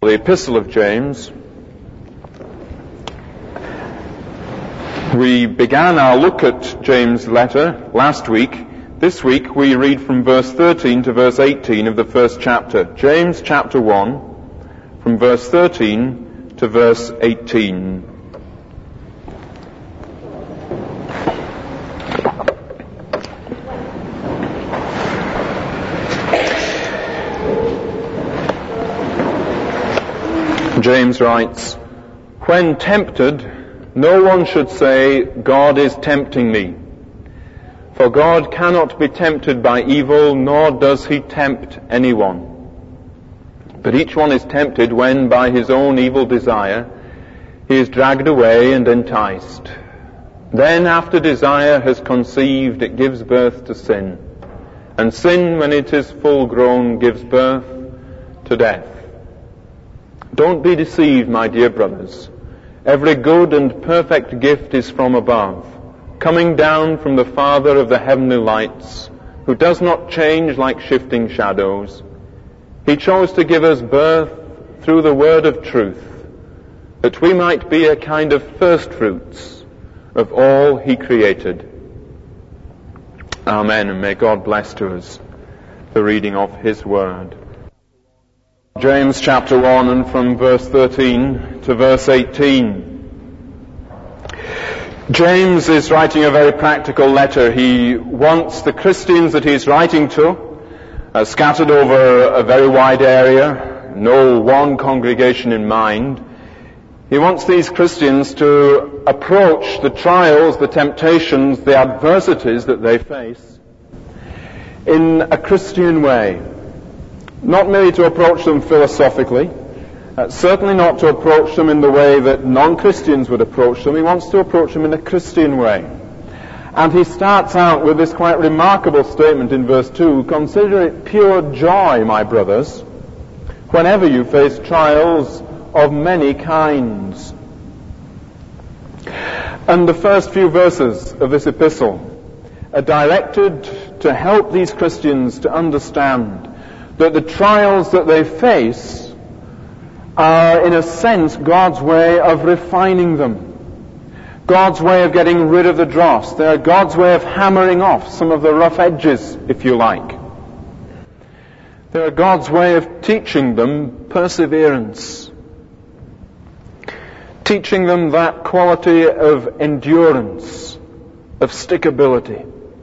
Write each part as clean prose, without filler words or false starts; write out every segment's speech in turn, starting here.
The Epistle of James. We began our look at James' letter last week. This week we read from verse 13 to verse 18 of the first chapter. James chapter 1, from verse 13 to verse 18. James writes, "When tempted, no one should say, 'God is tempting me.' For God cannot be tempted by evil, nor does he tempt anyone. But each one is tempted when, by his own evil desire, he is dragged away and enticed. Then, after desire has conceived, it gives birth to sin. And sin, when it is full grown, gives birth to death. Don't be deceived, my dear brothers. Every good and perfect gift is from above, coming down from the Father of the heavenly lights, who does not change like shifting shadows. He chose to give us birth through the word of truth, that we might be a kind of first fruits of all he created." Amen, and may God bless to us the reading of his word. James chapter 1, and from verse 13 to verse 18. James is writing a very practical letter. He wants the Christians that he's writing to, scattered over a very wide area, no one congregation in mind. He wants these Christians to approach the trials, the temptations, the adversities that they face in a Christian way. Not merely to approach them philosophically, certainly not to approach them in the way that non-Christians would approach them. He wants to approach them in a Christian way. And he starts out with this quite remarkable statement in verse 2, "Consider it pure joy, my brothers, whenever you face trials of many kinds." And the first few verses of this epistle are directed to help these Christians to understand that the trials that they face are, in a sense, God's way of refining them. God's way of getting rid of the dross. They are God's way of hammering off some of the rough edges, if you like. They are God's way of teaching them perseverance. Teaching them that quality of endurance, of stickability,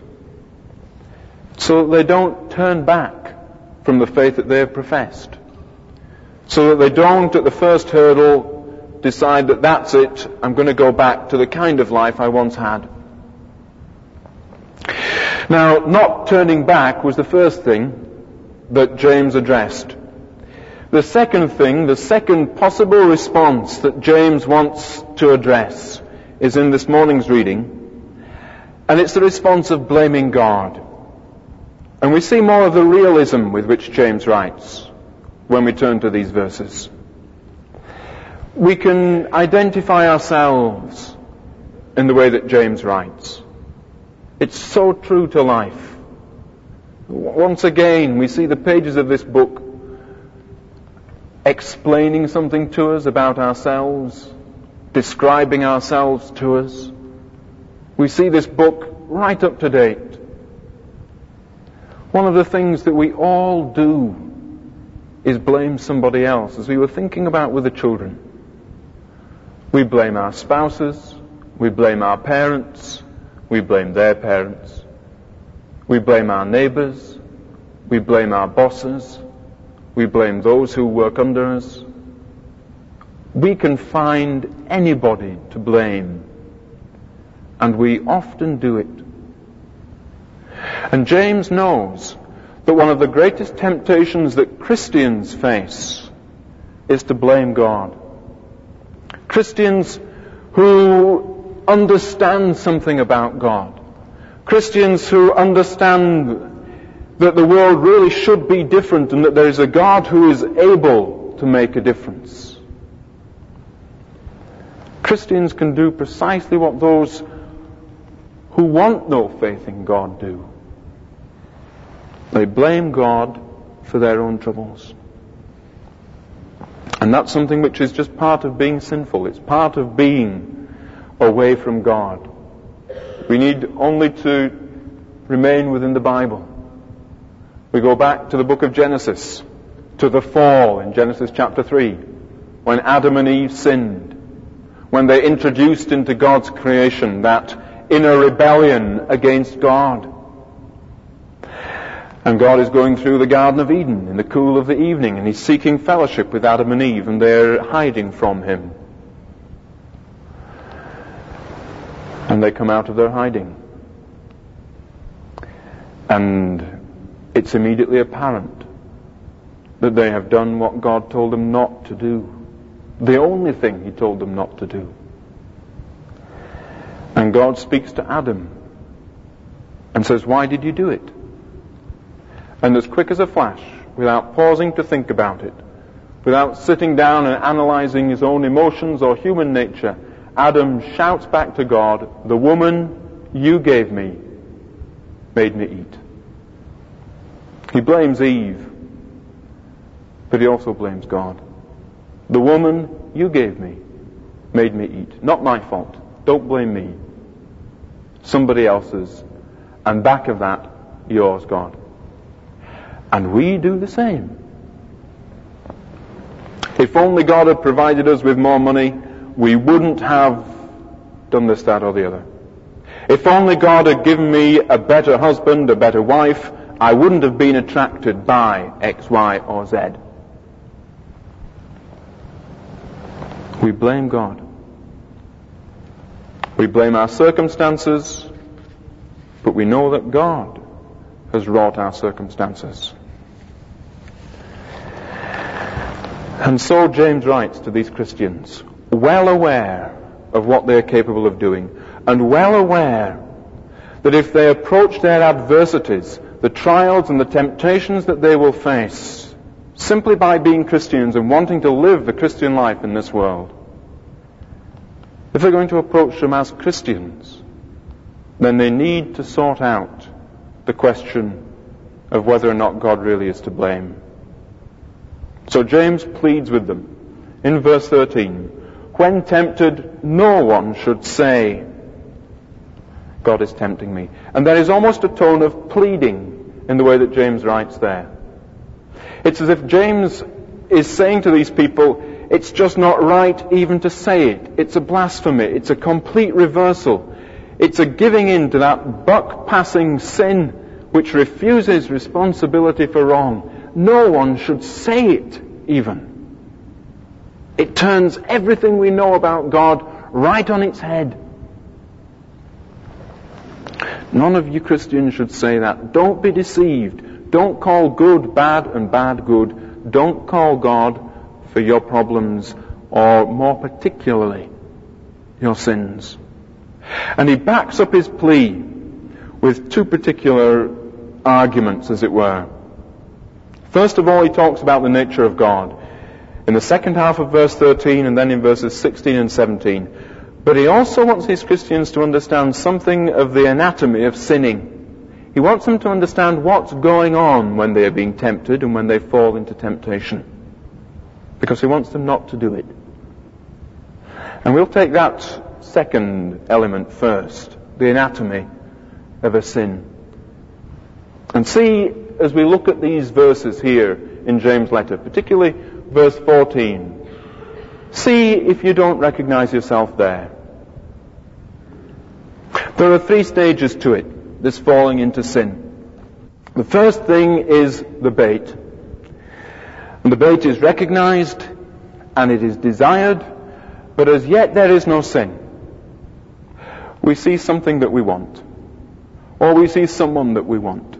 so that they don't turn back from the faith that they have professed. So that they don't, at the first hurdle, decide that that's it, I'm going to go back to the kind of life I once had. Now, not turning back was the first thing that James addressed. The second thing, the second possible response that James wants to address is in this morning's reading, and it's the response of blaming God. And we see more of the realism with which James writes when we turn to these verses. We can identify ourselves in the way that James writes. It's so true to life. Once again, we see the pages of this book explaining something to us about ourselves, describing ourselves to us. We see this book right up to date. One of the things that we all do is blame somebody else, as we were thinking about with the children. We blame our spouses, we blame our parents, we blame their parents, we blame our neighbors, we blame our bosses, we blame those who work under us. We can find anybody to blame, and we often do it. And James knows that one of the greatest temptations that Christians face is to blame God. Christians who understand something about God. Christians who understand that the world really should be different and that there is a God who is able to make a difference. Christians can do precisely what those who want no faith in God do. They blame God for their own troubles. And that's something which is just part of being sinful. It's part of being away from God. We need only to remain within the Bible. We go back to the book of Genesis, to the fall in Genesis chapter 3, when Adam and Eve sinned, when they introduced into God's creation that inner rebellion against God. And God is going through the Garden of Eden in the cool of the evening, and He's seeking fellowship with Adam and Eve, and they're hiding from Him. And they come out of their hiding. And it's immediately apparent that they have done what God told them not to do. The only thing He told them not to do. And God speaks to Adam and says, "Why did you do it?" And as quick as a flash, without pausing to think about it, without sitting down and analyzing his own emotions or human nature, Adam shouts back to God, "The woman you gave me made me eat." He blames Eve, but he also blames God. "The woman you gave me made me eat. Not my fault. Don't blame me. Somebody else's. And back of that, yours, God." And we do the same. If only God had provided us with more money, we wouldn't have done this, that, or the other. If only God had given me a better husband, a better wife, I wouldn't have been attracted by X, Y, or Z. We blame God. We blame our circumstances, but we know that God has wrought our circumstances. And so James writes to these Christians, well aware of what they're capable of doing, and well aware that if they approach their adversities, the trials and the temptations that they will face, simply by being Christians and wanting to live the Christian life in this world, if they're going to approach them as Christians, then they need to sort out the question of whether or not God really is to blame. So James pleads with them in verse 13, "When tempted, no one should say, 'God is tempting me.'" And there is almost a tone of pleading in the way that James writes there. It's as if James is saying to these people, it's just not right even to say it. It's a blasphemy. It's a complete reversal. It's a giving in to that buck-passing sin which refuses responsibility for wrong. No one should say it even. It turns everything we know about God right on its head. None of you Christians should say that. Don't be deceived. Don't call good bad and bad good. Don't call God for your problems, or more particularly, your sins. And he backs up his plea with two particular arguments, as it were. First of all, he talks about the nature of God in the second half of verse 13 and then in verses 16 and 17. But he also wants his Christians to understand something of the anatomy of sinning. He wants them to understand what's going on when they are being tempted and when they fall into temptation, because he wants them not to do it. And we'll take that second element first, the anatomy of a sin. And see, as we look at these verses here in James' letter, particularly verse 14, see if you don't recognize yourself there. There are three stages to it, this falling into sin. The first thing is the bait. And the bait is recognized and it is desired, but as yet there is no sin. We see something that we want, or we see someone that we want.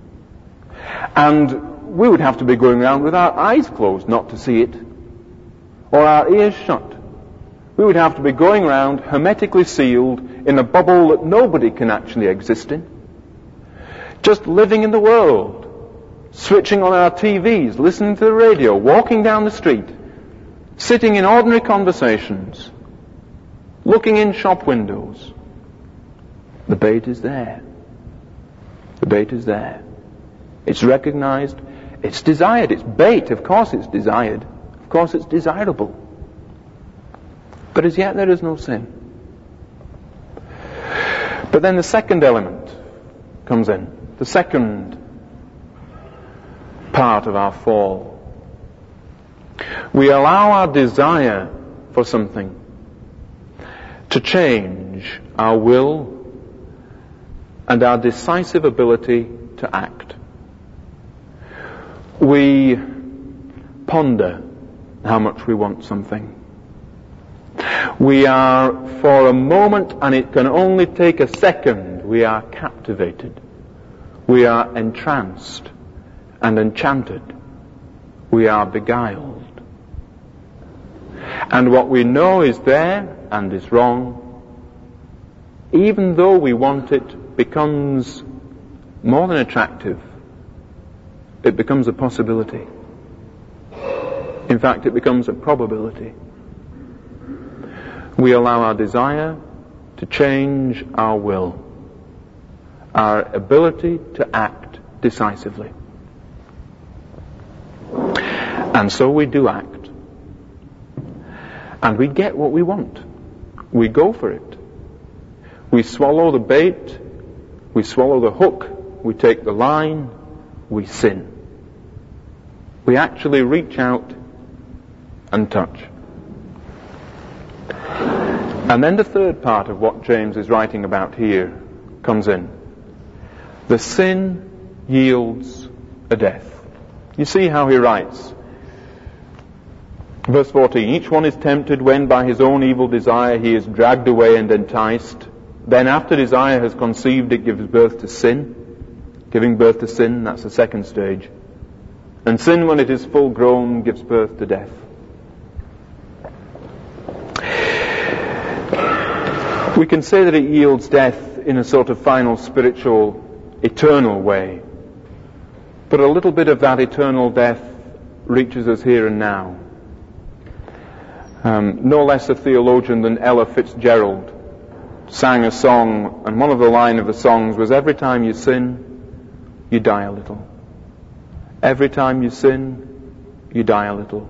And we would have to be going around with our eyes closed not to see it, or our ears shut. We would have to be going around hermetically sealed in a bubble that nobody can actually exist in. Just living in the world, switching on our TVs, listening to the radio, walking down the street, sitting in ordinary conversations, looking in shop windows. The bait is there. The bait is there. It's recognized. It's desired. It's bait. Of course it's desired. Of course it's desirable. But as yet there is no sin. But then the second element comes in. The second part of our fall. We allow our desire for something to change our will and our decisive ability to act. We ponder how much we want something. We are, for a moment, and it can only take a second, we are captivated. We are entranced and enchanted. We are beguiled. And what we know is there and is wrong, even though we want it, becomes more than attractive. It becomes a possibility. In fact, it becomes a probability. We allow our desire to change our will, our ability to act decisively. And so we do act. And we get what we want. We go for it. We swallow the bait. We swallow the hook. We take the line. We sin. We actually reach out and touch. And then the third part of what James is writing about here comes in. The sin yields a death. You see how he writes. Verse 14, each one is tempted when by his own evil desire he is dragged away and enticed. Then after desire has conceived, it gives birth to sin. Giving birth to sin, that's the second stage. And sin, when it is full grown, gives birth to death. We can say that it yields death in a sort of final spiritual, eternal way. But a little bit of that eternal death reaches us here and now. No less a theologian than Ella Fitzgerald sang a song, and one of the lines of the songs was, every time you sin, you die a little. Every time you sin, you die a little.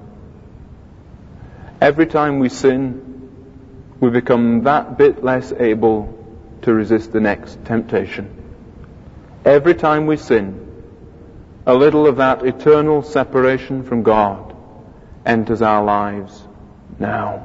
Every time we sin, we become that bit less able to resist the next temptation. Every time we sin, a little of that eternal separation from God enters our lives now.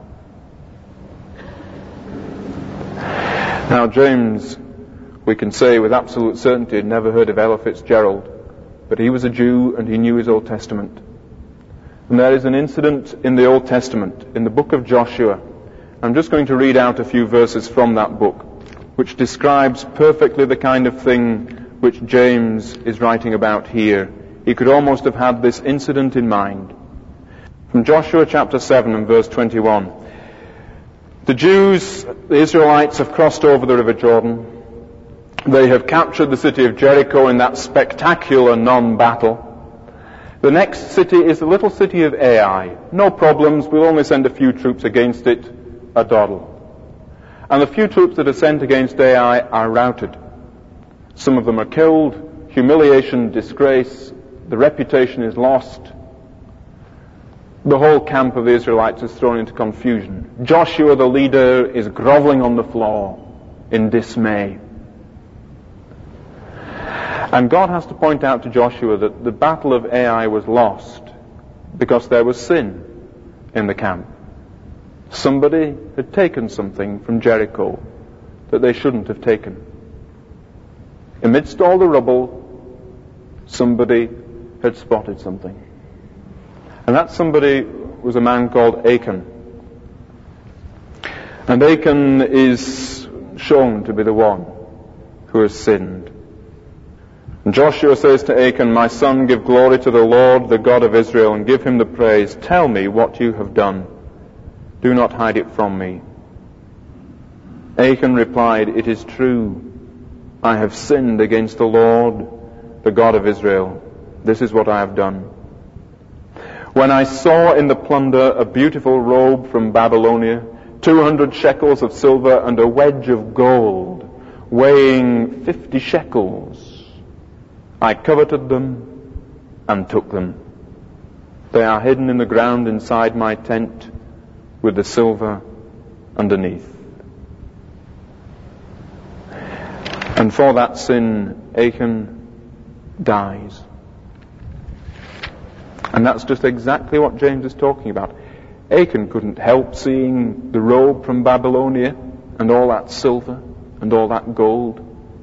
Now James, we can say with absolute certainty, had never heard of Ella Fitzgerald, but he was a Jew and he knew his Old Testament. And there is an incident in the Old Testament, in the book of Joshua. I'm just going to read out a few verses from that book, which describes perfectly the kind of thing which James is writing about here. He could almost have had this incident in mind. From Joshua chapter 7 and verse 21. The Jews, the Israelites, have crossed over the river Jordan. They have captured the city of Jericho in that spectacular non-battle. The next city is the little city of Ai. No problems, we'll only send a few troops against it, a dawdle. And the few troops that are sent against Ai are routed. Some of them are killed, humiliation, disgrace, the reputation is lost. The whole camp of the Israelites is thrown into confusion. Joshua, the leader, is groveling on the floor in dismay. And God has to point out to Joshua that the battle of Ai was lost because there was sin in the camp. Somebody had taken something from Jericho that they shouldn't have taken. Amidst all the rubble, somebody had spotted something. And that somebody was a man called Achan. And Achan is shown to be the one who has sinned. And Joshua says to Achan, my son, give glory to the Lord, the God of Israel, and give him the praise. Tell me what you have done. Do not hide it from me. Achan replied, it is true. I have sinned against the Lord, the God of Israel. This is what I have done. When I saw in the plunder a beautiful robe from Babylonia, 200 shekels of silver and a wedge of gold, weighing 50 shekels, I coveted them and took them. They are hidden in the ground inside my tent with the silver underneath. And for that sin, Achan dies. And that's just exactly what James is talking about. Achan couldn't help seeing the robe from Babylonia and all that silver and all that gold.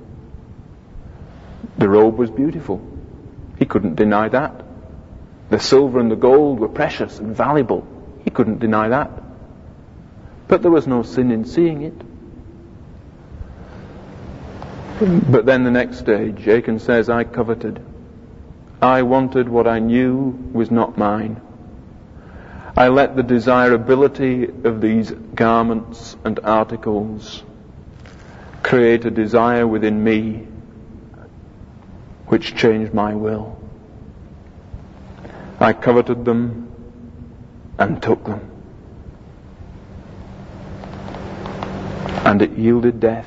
The robe was beautiful. He couldn't deny that. The silver and the gold were precious and valuable. He couldn't deny that. But there was no sin in seeing it. But then the next stage, Achan says, I coveted. I wanted what I knew was not mine. I let the desirability of these garments and articles create a desire within me which changed my will. I coveted them and took them. And it yielded death.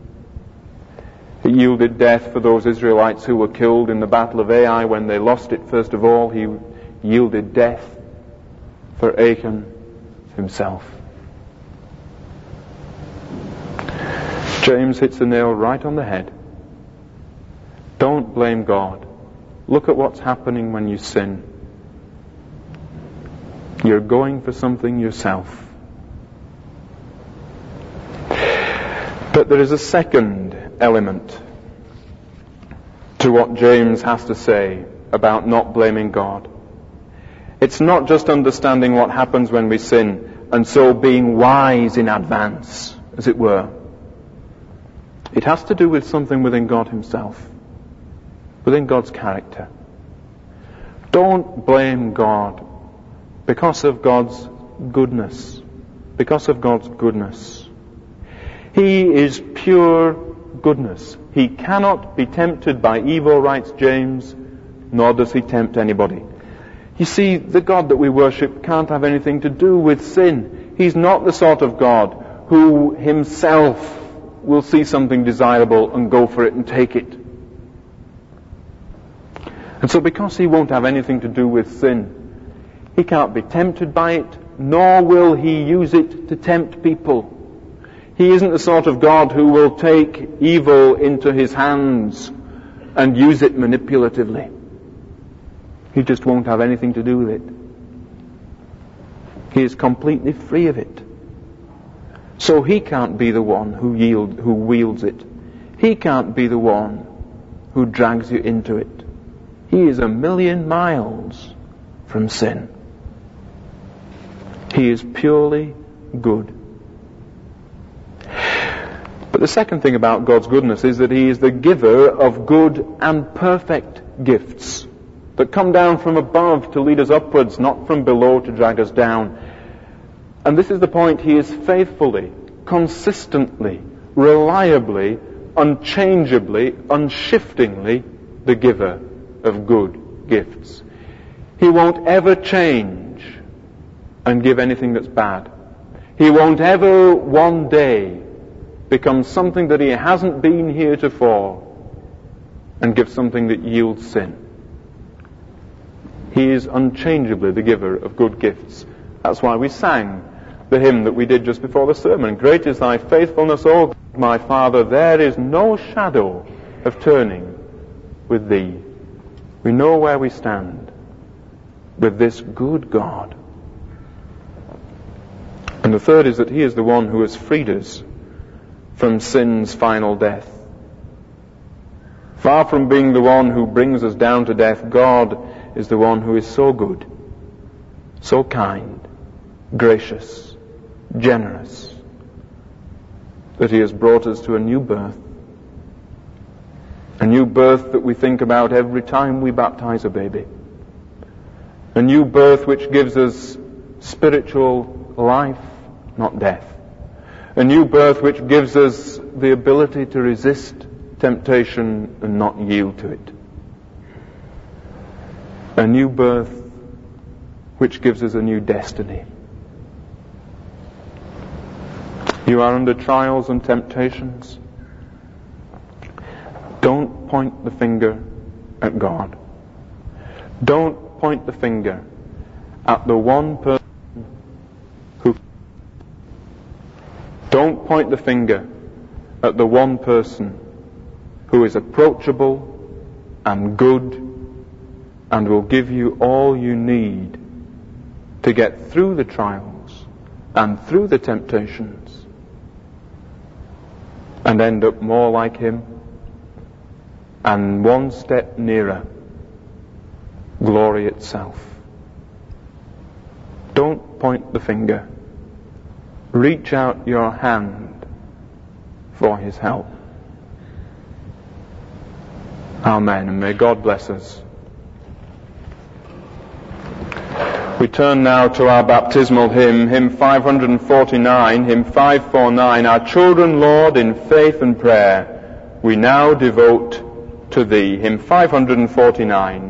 It yielded death for those Israelites who were killed in the battle of Ai when they lost it. First of all, he yielded death for Achan himself. James hits the nail right on the head. Don't blame God. Look at what's happening when you sin. You're going for something yourself. But there is a second element to what James has to say about not blaming God. It's not just understanding what happens when we sin and so being wise in advance, as it were. It has to do with something within God himself, within God's character. Don't blame God because of God's goodness. Because of God's goodness. He is pure goodness. He cannot be tempted by evil, writes James, nor does he tempt anybody. You see, the God that we worship can't have anything to do with sin. He's not the sort of God who himself will see something desirable and go for it and take it. And so because he won't have anything to do with sin, he can't be tempted by it, nor will he use it to tempt people. He isn't the sort of God who will take evil into his hands and use it manipulatively. He just won't have anything to do with it. He is completely free of it. So he can't be the one who wields it. He can't be the one who drags you into it. He is a million miles from sin. He is purely good. But the second thing about God's goodness is that he is the giver of good and perfect gifts that come down from above to lead us upwards, not from below to drag us down. And this is the point. He is faithfully, consistently, reliably, unchangeably, unshiftingly the giver of good gifts. He won't ever change and give anything that's bad. He won't ever one day become something that he hasn't been heretofore and give something that yields sin. He is unchangeably the giver of good gifts. That's why we sang the hymn that we did just before the sermon. Great is thy faithfulness, O God, my Father, there is no shadow of turning with thee. We know where we stand with this good God. And the third is that he is the one who has freed us from sin's final death. Far from being the one who brings us down to death, God is the one who is so good, so kind, gracious, generous, that he has brought us to a new birth. A new birth that we think about every time we baptize a baby. A new birth which gives us spiritual life, not death. A new birth which gives us the ability to resist temptation and not yield to it. A new birth which gives us a new destiny. You are under trials and temptations. Don't point the finger at God. Don't point the finger at the one person who... Don't point the finger at the one person who is approachable and good and will give you all you need to get through the trials and through the temptations and end up more like him and one step nearer glory itself. Don't point the finger. Reach out your hand for his help. Amen, and may God bless us. We turn now to our baptismal hymn, hymn 549, hymn 549, Our children, Lord, in faith and prayer, we now devote to Thee. Hymn 549.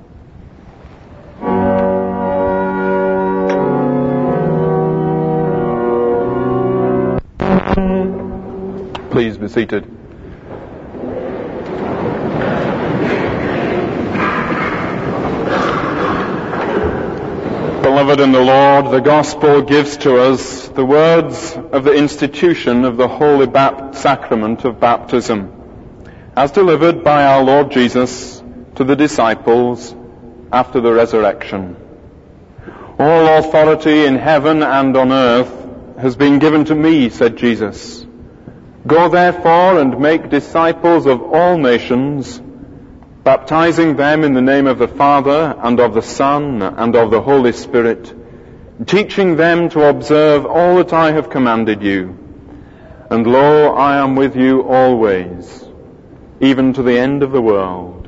Please be seated. Beloved in the Lord, the Gospel gives to us the words of the institution of the Holy Sacrament of Baptism, as delivered by our Lord Jesus to the disciples after the resurrection. All authority in heaven and on earth has been given to me, said Jesus. Go therefore and make disciples of all nations, baptizing them in the name of the Father and of the Son and of the Holy Spirit, teaching them to observe all that I have commanded you. And lo, I am with you always, even to the end of the world.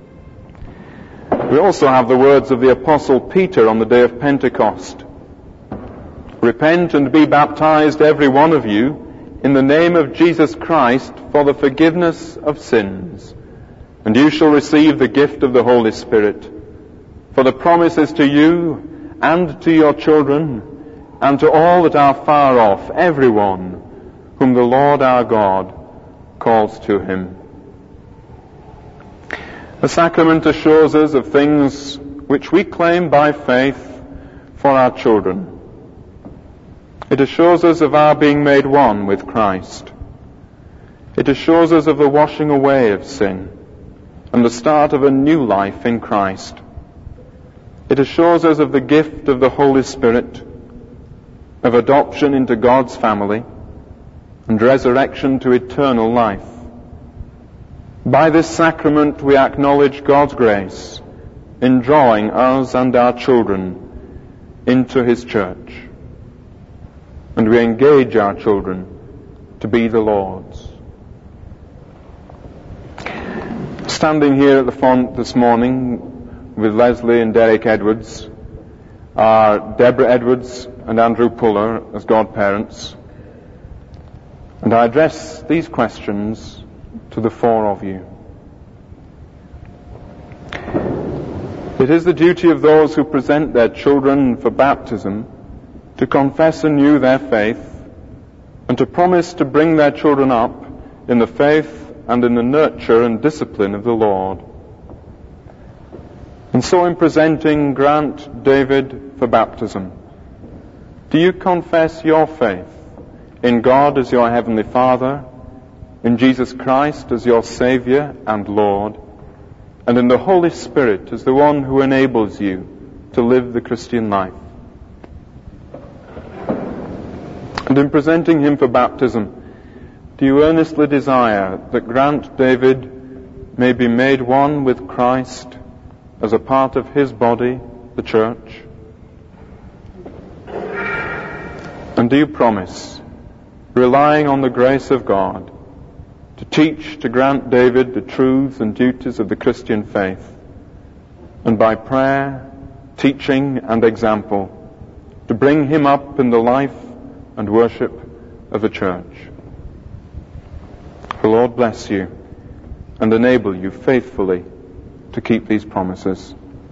We also have the words of the Apostle Peter on the day of Pentecost. Repent and be baptized, every one of you, in the name of Jesus Christ for the forgiveness of sins, and you shall receive the gift of the Holy Spirit. For the promise is to you and to your children and to all that are far off, everyone whom the Lord our God calls to him. The sacrament assures us of things which we claim by faith for our children. It assures us of our being made one with Christ. It assures us of the washing away of sin and the start of a new life in Christ. It assures us of the gift of the Holy Spirit, of adoption into God's family, and resurrection to eternal life. By this sacrament we acknowledge God's grace in drawing us and our children into His church. And we engage our children to be the Lord's. Standing here at the font this morning with Leslie and Derek Edwards are Deborah Edwards and Andrew Puller as godparents. And I address these questions to the four of you. It is the duty of those who present their children for baptism to confess anew their faith and to promise to bring their children up in the faith and in the nurture and discipline of the Lord. And so in presenting Grant David for baptism, do you confess your faith in God as your Heavenly Father, in Jesus Christ as your Saviour and Lord, and in the Holy Spirit as the one who enables you to live the Christian life? And in presenting him for baptism, do you earnestly desire that Grant David may be made one with Christ as a part of his body, the church? And do you promise, relying on the grace of God, to teach to Grant David the truths and duties of the Christian faith, and by prayer, teaching and example, to bring him up in the life and worship of the church? The Lord bless you and enable you faithfully to keep these promises.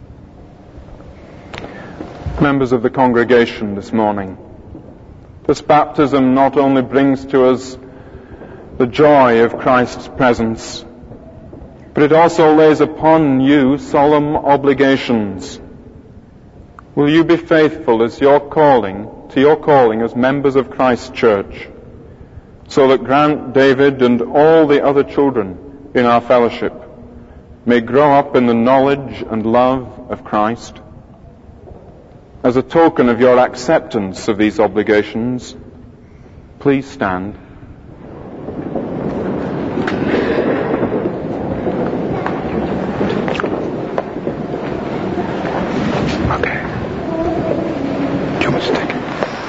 Members of the congregation this morning, this baptism not only brings to us the joy of Christ's presence, but it also lays upon you solemn obligations. Will you be faithful to your calling as members of Christ's church, so that Grant, David, and all the other children in our fellowship may grow up in the knowledge and love of Christ? As a token of your acceptance of these obligations, please stand. Okay. Do you want to take it?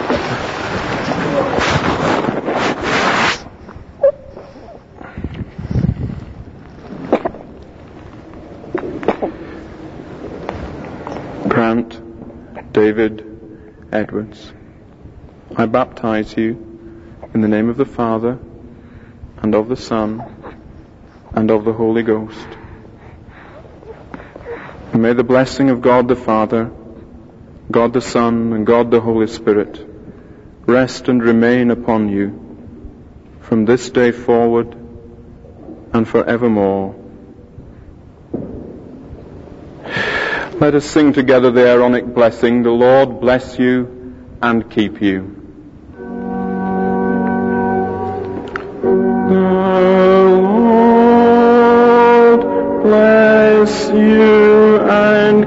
Grant David Edwards, I baptize you in the name of the Father, and of the Son, and of the Holy Ghost. And may the blessing of God the Father, God the Son, and God the Holy Spirit rest and remain upon you from this day forward and forevermore. Let us sing together the Aaronic blessing. The Lord bless you and keep you. The Lord bless you and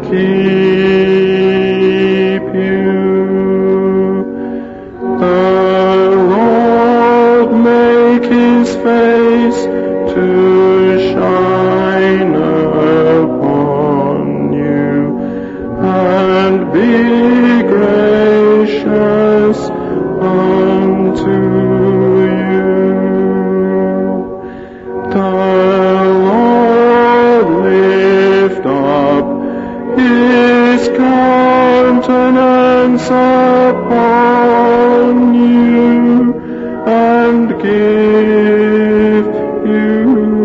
keep you. The Lord make his face to shine upon you and be gracious unto you. The Lord lift up his countenance upon you and give you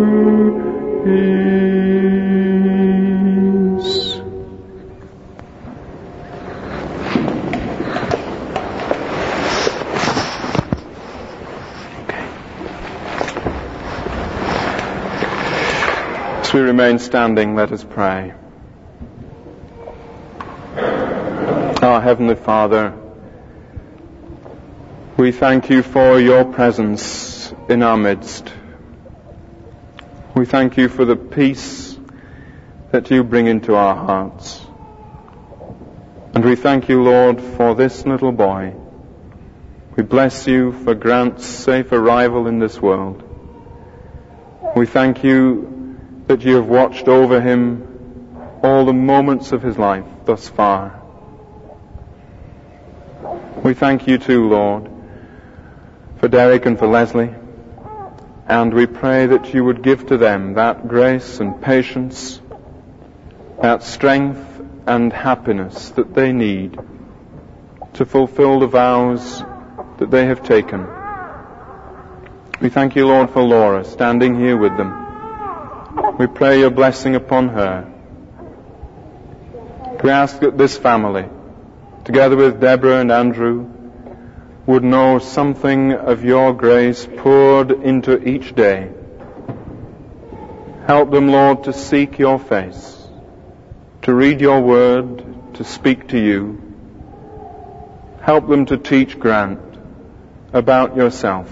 peace. As we remain standing, let us pray. Our Heavenly Father, we thank you for your presence in our midst. We thank you for the peace that you bring into our hearts. And we thank you, Lord, for this little boy. We bless you for Grant's safe arrival in this world. We thank you that you have watched over him all the moments of his life thus far. We thank you too, Lord, for Derek and for Leslie, and we pray that you would give to them that grace and patience, that strength and happiness that they need to fulfill the vows that they have taken. We thank you, Lord, for Laura standing here with them. We pray your blessing upon her. We ask that this family, together with Deborah and Andrew, would know something of your grace poured into each day. Help them, Lord, to seek your face, to read your word, to speak to you. Help them to teach Grant about yourself.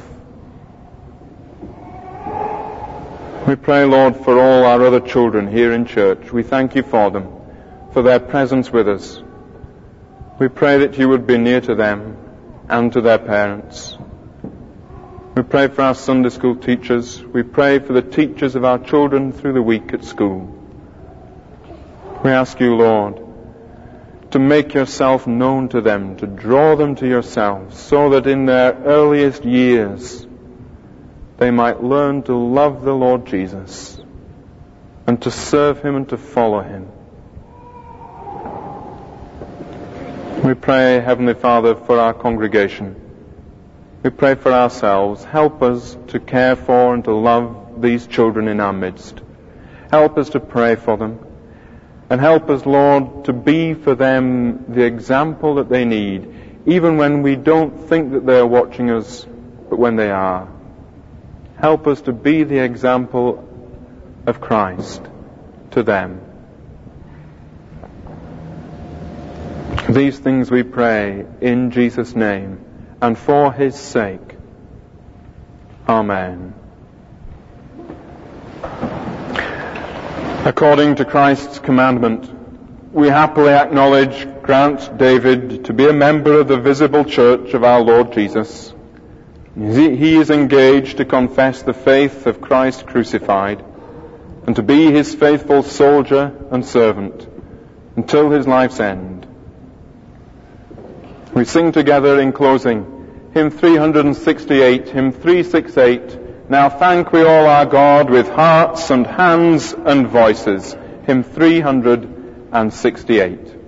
We pray, Lord, for all our other children here in church. We thank you for them, for their presence with us. We pray that you would be near to them and to their parents. We pray for our Sunday school teachers. We pray for the teachers of our children through the week at school. We ask you, Lord, to make yourself known to them, to draw them to yourself, so that in their earliest years they might learn to love the Lord Jesus and to serve him and to follow him. We pray, Heavenly Father, for our congregation. We pray for ourselves. Help us to care for and to love these children in our midst. Help us to pray for them. And help us, Lord, to be for them the example that they need, even when we don't think that they are watching us, but when they are. Help us to be the example of Christ to them. These things we pray in Jesus' name and for his sake. Amen. According to Christ's commandment, we happily acknowledge Grant David to be a member of the visible church of our Lord Jesus. He is engaged to confess the faith of Christ crucified and to be his faithful soldier and servant until his life's end. We sing together in closing hymn 368, hymn 368, Now Thank We All Our God with hearts and hands and voices, hymn 368.